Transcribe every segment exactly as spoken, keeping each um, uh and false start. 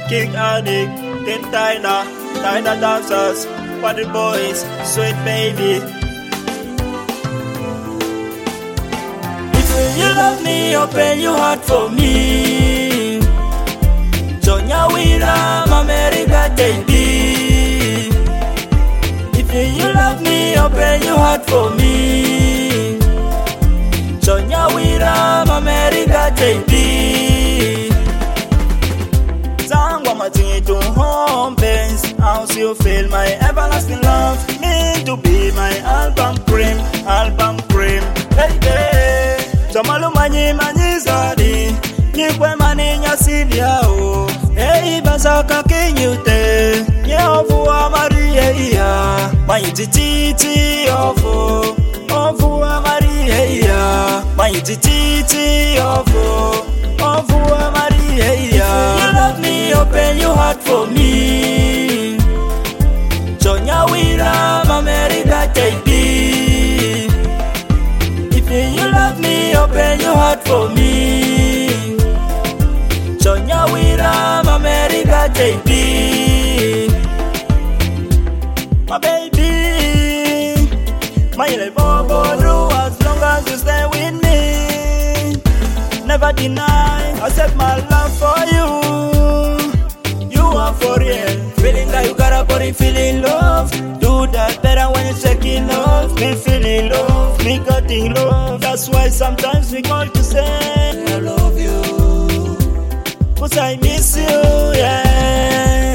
King Addict, King Tyler, Tyler dancers, for the boys, sweet baby. If you love me, open your heart for me. Jonya Wira, America J B. If you love me, open your heart for me. Jonya Wira, America J B. Sangwa matingi to home base. How you feel my everlasting love? Me to be my album cream, album cream. Hey hey, Jamalu mani mani zadi. Nikwe mani nyasidia o. Hey bazaka kinyute. Nyeovuwa Maria iya. Maiti titi ofu. Ovuwa Maria iya. Maiti titi ofu. Ovuwa Maria iya. If you love me, open your heart for me. Jonya Wira, America J B. If you love me, open your heart for me. Jonya Wira, America J B. My baby, my little bobo, as long as you stay with me. Never deny, accept my love for you. You are for real, feeling that you got a body, feeling love. Do that better when you're taking love. Me feeling love, me getting love. That's why sometimes we call to say I love you, cause I miss you, yeah.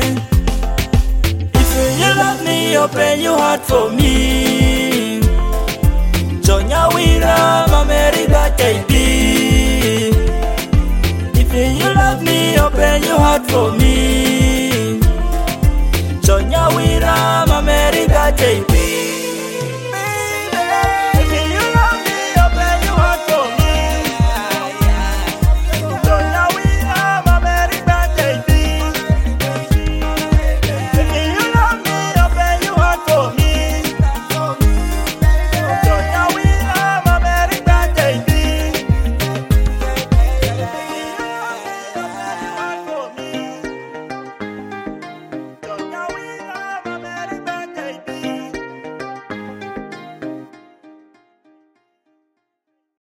If you love me, open your heart for me. Jonya Wira, America J B. If you love me, open your heart for me. Jonya Wira, America J B.